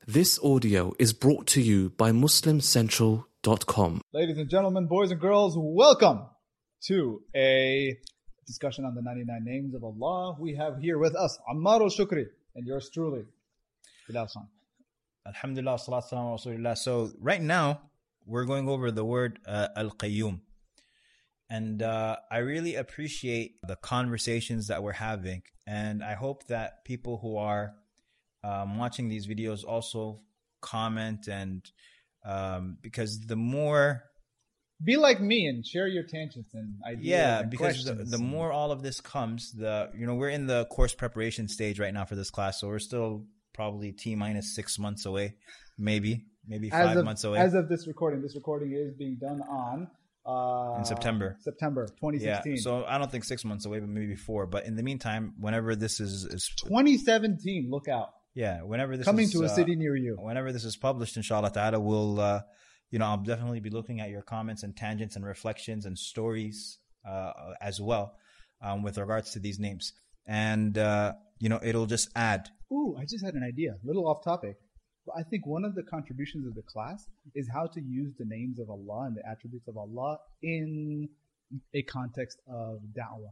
This audio is brought to you by MuslimCentral.com. Ladies and gentlemen, boys and girls, welcome to a discussion on the 99 names of Allah. We have here with us Ammar al-Shukri and yours truly, Bilal Khan. Alhamdulillah, salatu salam wa rasulillah. So right now, we're going over the word Al-Qayyum. And I really appreciate the conversations that we're having. And I hope that people who are watching these videos also comment and because the more... Be like me and share your tangents and ideas. Yeah, and because questions. the more all of this comes, we're in the course preparation stage right now for this class. So we're still probably T-minus 6 months away, maybe 5 months away. As of this recording is being done on... in September 2016. Yeah, so I don't think 6 months away, but maybe 4. But in the meantime, whenever this is 2017, look out. Yeah, whenever this coming is, to a city near you. Whenever this is published, inshallah ta'ala, we'll, I'll definitely be looking at your comments and tangents and reflections and stories as well with regards to these names. And, it'll just add. Ooh, I just had an idea, a little off topic. But I think one of the contributions of the class is how to use the names of Allah and the attributes of Allah in a context of da'wah.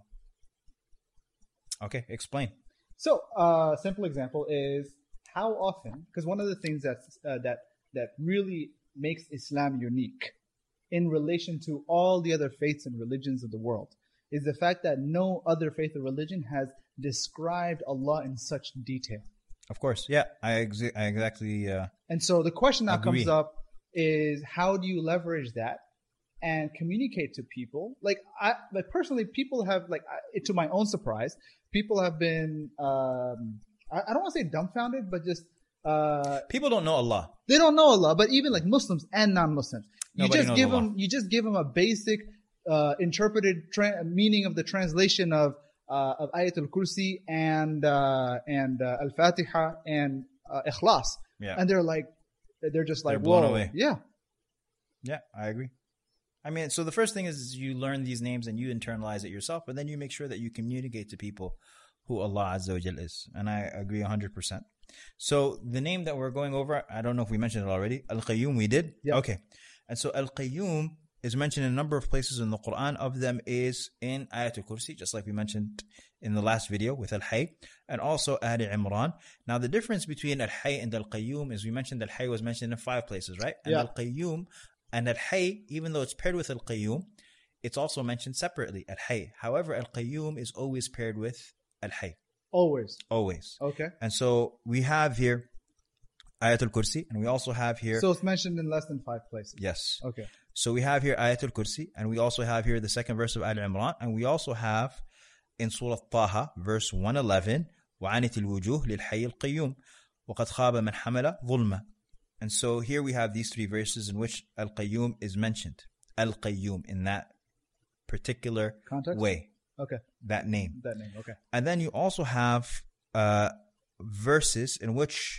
Okay, explain. So, simple example is how often, because one of the things that really makes Islam unique in relation to all the other faiths and religions of the world is the fact that no other faith or religion has described Allah in such detail. Of course, yeah, I exactly. And so the question that agree. comes up is how do you leverage that and communicate to people? Like personally, people have to my own surprise, people have been I don't want to say dumbfounded, but just people don't know Allah. They don't know Allah, but even like Muslims and non-Muslims, you just give them a basic interpreted meaning of the translation of Ayatul Kursi and Al-Fatiha and Ikhlas. Yeah. And they're just like, blown whoa. away. Yeah. Yeah, I agree. I mean, so the first thing is you learn these names and you internalize it yourself, but then you make sure that you communicate to people who Allah Azza wa Jal is. And I agree 100%. So the name that we're going over, I don't know if we mentioned it already. Al-Qayyum, we did? Yeah. Okay. And so Al-Qayyum is mentioned in a number of places in the Quran. Of them is in Ayatul Kursi, just like we mentioned in the last video with Al-Hayy, and also Ali Imran. Now the difference between Al-Hayy and Al-Qayyum is we mentioned Al-Hayy was mentioned in 5 places, right? And Al-Qayyum and Al-Hayy, even though it's paired with Al-Qayyum, it's also mentioned separately, Al-Hayy. However, Al-Qayyum is always paired with Al-Hayy. Always. Okay. And so we have here Ayatul Kursi, and we also have here... So it's mentioned in less than 5 places. Yes. Okay. So we have here Ayatul Kursi, and we also have here the second verse of Al Imran, and we also have in Surah Taha, verse 111, وَعَنِتِ الْوُجُوهِ لِلْحَيِّ الْقَيُّومِ وَقَدْ خَابَ مَنْ حَمَلَ ظُلْمًا. And so here we have these 3 verses in which Al-Qayyum is mentioned. Al-Qayyum in that particular context? Way. Okay. That name. Okay. And then you also have verses in which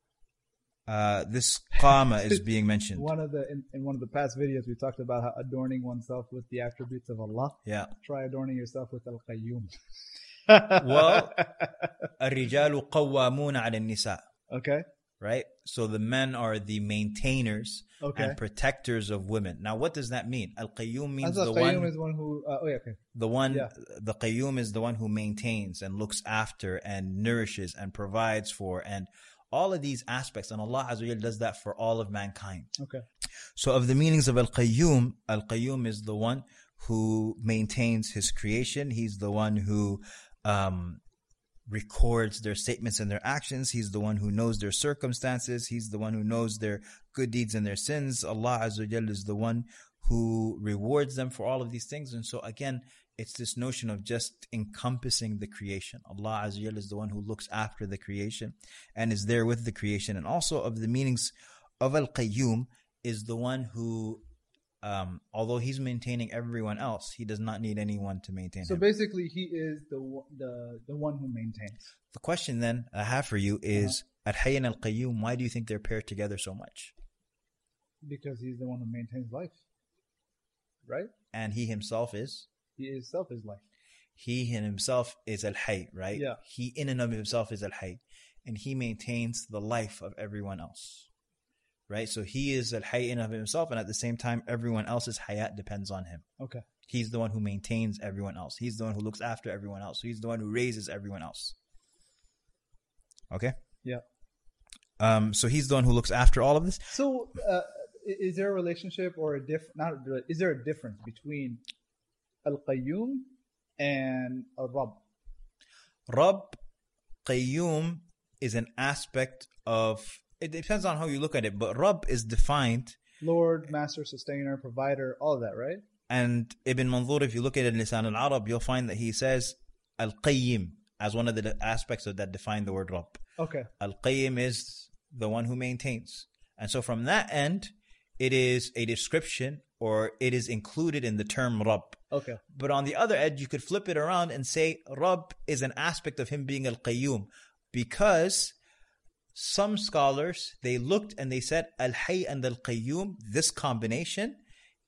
this qama is being mentioned. In one of the past videos, we talked about how adorning oneself with the attributes of Allah. Yeah. Try adorning yourself with Al-Qayyum. Well, الرجال قوامون على النساء. Okay. Right? So the men are the maintainers and protectors of women. Now, what does that mean? Al-Qayyum means the one... is one who... The Qayyum is the one who maintains and looks after and nourishes and provides for and all of these aspects, and Allah Azza wa Jal does that for all of mankind. Okay. So of the meanings of Al-Qayyum, Al-Qayyum is the one who maintains his creation. He's the one who records their statements and their actions. He's the one who knows their circumstances. He's the one who knows their good deeds and their sins. Allah Azza wa Jal is the one who rewards them for all of these things. And so again, it's this notion of just encompassing the creation. Allah Azza wa Jal is the one who looks after the creation and is there with the creation. And also of the meanings of Al-Qayyum is the one who, although he's maintaining everyone else, he does not need anyone to maintain him. So basically, he is the one who maintains. The question then I have for you is, Al-Hayy and Al-Qayyum, why do you think they're paired together so much? Because he's the one who maintains life. Right? And he himself is? He himself is life. He in himself is Al-Hayy, right? Yeah. He in and of himself is Al-Hayy. and he maintains the life of everyone else. Right? So he is al-hayy in of himself, and at the same time, everyone else's hayat depends on him. Okay. He's the one who maintains everyone else. He's the one who looks after everyone else. He's the one who raises everyone else. Okay? Yeah. So he's the one who looks after all of this. So, is there a relationship or is there a difference between Al-Qayyum and Al-Rabb? Rabb, Qayyum is an aspect of, it depends on how you look at it, but Rabb is defined. Lord, Master, Sustainer, Provider, all of that, right? And Ibn Manzur, if you look at it in Lisan al-Arab, you'll find that he says Al-Qayyim as one of the aspects of that define the word Rabb. Okay. Al-Qayyim is the one who maintains. And so from that end, it is a description, or it is included in the term Rabb. Okay. But on the other edge, you could flip it around and say Rabb is an aspect of him being Al-Qayyum, because some scholars, they looked and they said Al-Hayy and Al-Qayyum, this combination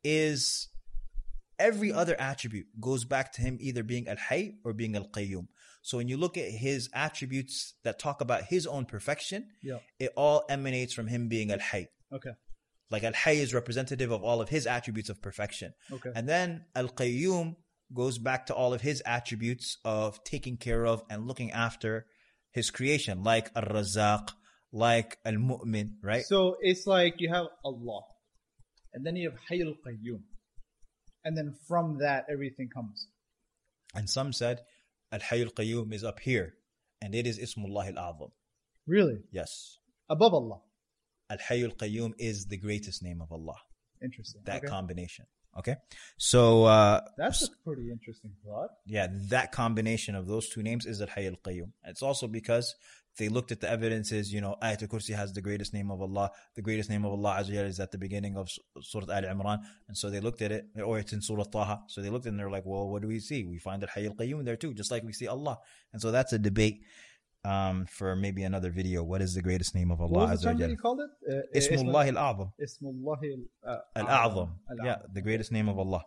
is every other attribute goes back to him either being Al-Hayy or being Al-Qayyum. So when you look at his attributes that talk about his own perfection, it all emanates from him being Al-Hayy. Okay. Like Al-Hayy is representative of all of his attributes of perfection. Okay. And then Al-Qayyum goes back to all of his attributes of taking care of and looking after his creation, like Ar-Razzaq, like Al-Mu'min, right? So it's like you have Allah, and then you have Hayy al-Qayyum, and then from that everything comes. And some said Al-Hayy al-Qayyum is up here, and it is Ismullah al-A'zam. Really? Yes. Above Allah. Al-Hayy al-Qayyum is the greatest name of Allah. Interesting. That okay. combination. Okay? So that's a pretty interesting thought. Yeah, that combination of those two names is Al-Hayy al-Qayyum. It's also because they looked at the evidences, Ayat al-Kursi has the greatest name of Allah. The greatest name of Allah Azza wa Jalla is at the beginning of Surah Al-Imran. And so they looked at it, or it's in Surah Taha. So they looked and they're like, well, what do we see? We find Al-Hayy al-Qayyum there too, just like we see Allah. And so that's a debate for maybe another video. What is the greatest name of Allah What was Azza the wa term that Jalla? you called it? Ismullah al-A'zam. Ismullah Al-A'zam. Yeah, the greatest name of Allah.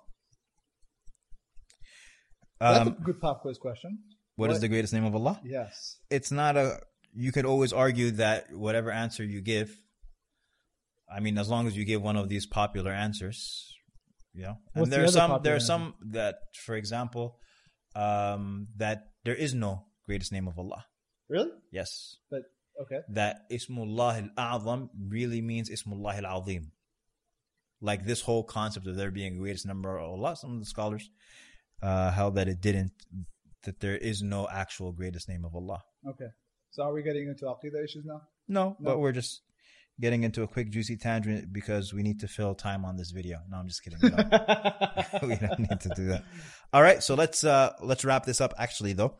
That's a good pop quiz question. What is the greatest name of Allah? Yes. It's not you could always argue that whatever answer you give, I mean, as long as you give one of these popular answers, and there are some that, for example, that there is no greatest name of Allah. Really? Yes. But okay. That Ismullah al-A'zam really means Ismullah al-Azim. Like this whole concept of there being a greatest number of Allah, some of the scholars held that it didn't, that there is no actual greatest name of Allah. Okay. So are we getting into Aqidah issues now? No, but we're just getting into a quick juicy tangent because we need to fill time on this video. No, I'm just kidding. We don't need to do that. All right, so let's wrap this up. Actually, though,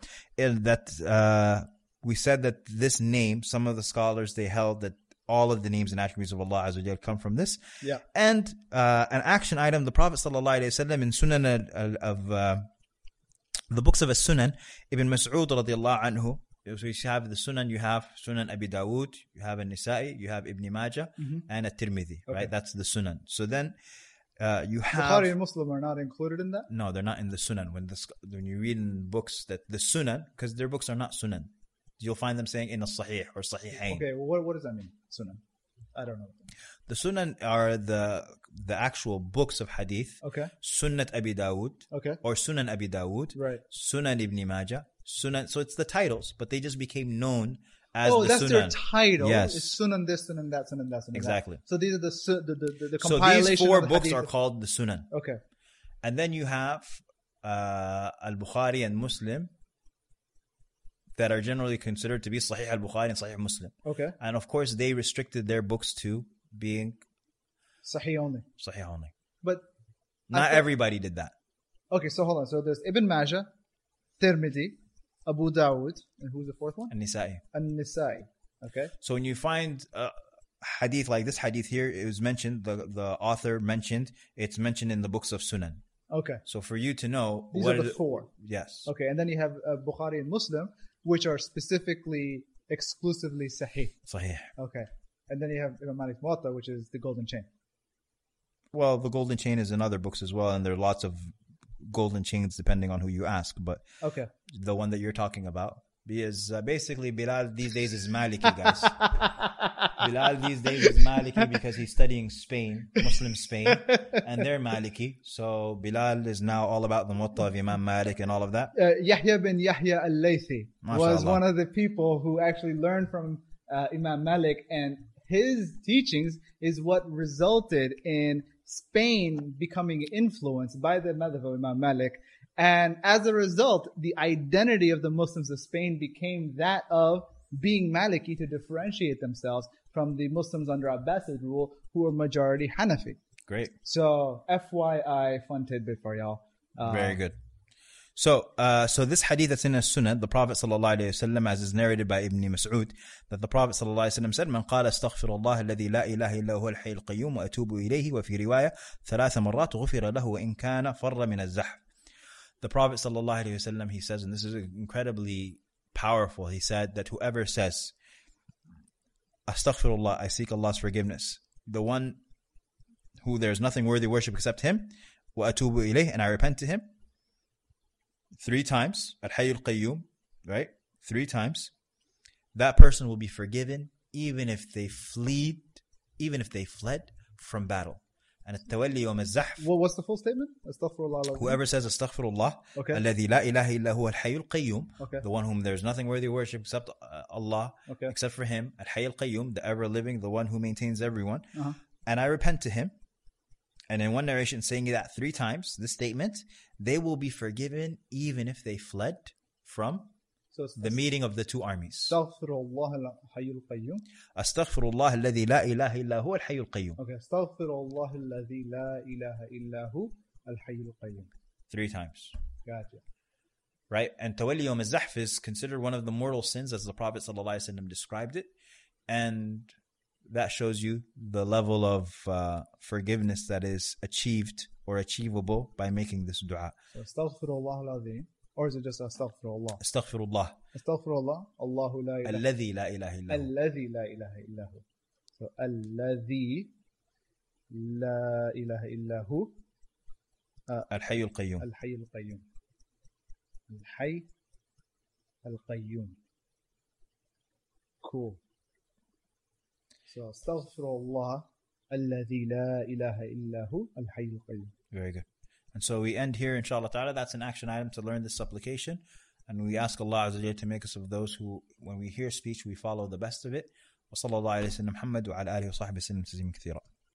we said that this name, some of the scholars, they held that all of the names and attributes of Allah Azza wa Jalla come from this. Yeah. And an action item, the Prophet sallallahu alaihi wasallam in Sunan of the books of As-Sunan, Ibn Mas'ud radiyallahu anhu. So you have the Sunan, you have Sunan Abi Dawud, you have An-Nisa'i, you have Ibn Majah, and At-Tirmidhi, right? That's the Sunan. So then you have... Bukhari and Muslim are not included in that? No, they're not in the Sunan. When you read in books that the Sunan, because their books are not Sunan, you'll find them saying in a Sahih or Sahihain. Okay, well, what does that mean, Sunan? I don't know. The Sunan are the actual books of Hadith. Okay. Sunnat Abi Dawud. Okay. Or Sunan Abi Dawud. Right. Sunan Ibn Majah. Sunan. So it's the titles, but they just became known as the Sunan. Oh, that's their title. Yes. It's Sunan this, Sunan that, Sunan that, Sunan exactly. that. So these are the so compilation. These four of the books hadith. are called the Sunan. Okay. And then you have Al-Bukhari and Muslim that are generally considered to be Sahih al-Bukhari and Sahih Muslim. Okay. And of course, they restricted their books to being Sahih only. Sahih only. But not everybody did that. Okay, so hold on. So there's Ibn Majah, Tirmidhi, Abu Dawud, and who's the fourth one? An-Nisa'i. An-Nisa'i. Okay. So when you find hadith like this hadith here, it was mentioned, the author mentioned, it's mentioned in the books of Sunan. Okay. So for you to know... These are the four. Yes. Okay, and then you have Bukhari and Muslim, which are specifically, exclusively Sahih. Sahih. Okay. And then you have Imam Malik's Muwatta, which is the Golden Chain. Well, the Golden Chain is in other books as well, and there are lots of golden chains depending on who you ask. But okay, the one that you're talking about, Because basically Bilal these days is Maliki, guys. Bilal these days is Maliki because he's studying Spain, Muslim Spain, and they're Maliki. So Bilal is now all about the Muwatta of Imam Malik and all of that. Yahya bin Yahya al-Laythi was one of the people who actually learned from Imam Malik, and his teachings is what resulted in Spain becoming influenced by the madhab of Imam Malik. And as a result, the identity of the Muslims of Spain became that of being Maliki to differentiate themselves from the Muslims under Abbasid rule who were majority Hanafi. Great. So, FYI, fun tidbit for y'all. Very good. So this hadith that's in As-Sunnah, the Prophet ﷺ, as is narrated by Ibn Mas'ud, that the Prophet ﷺ said, "Man qala astaghfirullah alladhi la ilaha illa huwa al-hayy al-qayyum wa atubu ilayhi wa fi riwaya ثلاث مرات غفر له وإن كان فر من الزحف." The Prophet ﷺ, he says, and this is incredibly powerful, he said that whoever says, Astaghfirullah, I seek Allah's forgiveness, the one who there is nothing worthy of worship except Him, wa atubu ilayh, and I repent to Him, 3 times, al-hayy al-qayyum, right? 3 times, that person will be forgiven even if they fled from battle. And التولي يوم الزحف. What's the full statement? Astaghfirullah. Whoever says Astaghfirullah, okay. الذي لا إله إلا هو الحي القيوم, okay. the one whom there is nothing worthy of worship except Allah, okay. except for Him, الحي القيوم, the ever living, the one who maintains everyone, uh-huh. and I repent to Him. And in one narration saying that 3 times, this statement, they will be forgiven even if they fled from the meeting of the 2 armies. Astaghfirullah al-hayy al-qayyum. Astaghfirullah alladhi la ilaha illa huwa al-hayy al-qayyum. Okay, Astaghfirullah alladhi la ilaha illa hu al-hayy al-qayyum. 3 times. Gotcha. Right? And tawalli yawm al-zahf is considered one of the mortal sins as the Prophet ﷺ described it. And that shows you the level of forgiveness that is achieved or achievable by making this dua. So, Astaghfirullah al-azim. Or is it just Astaghfirullah? Astaghfirullah. Astaghfirullah. Allahu la ilaha. Alladhi la ilaha illa hu. Alladhi la ilaha illa hu. So, Alladhi la ilaha illa hu. Al-hayy al-qayyum. Al-hayy al-qayyum. Al-hayy al-qayyum. Cool. So, Astaghfirullah. Alladhi la ilaha illa hu. Al-hayy al-qayyum. Very good. And so we end here, inshallah ta'ala. That's an action item to learn this supplication. And we ask Allah Azza wa Jalla to make us of those who, when we hear speech, we follow the best of it. Wa sallallahu alayhi wa sallam Muhammad wa ala alihi wa sahbihi sallam tasliman kathira.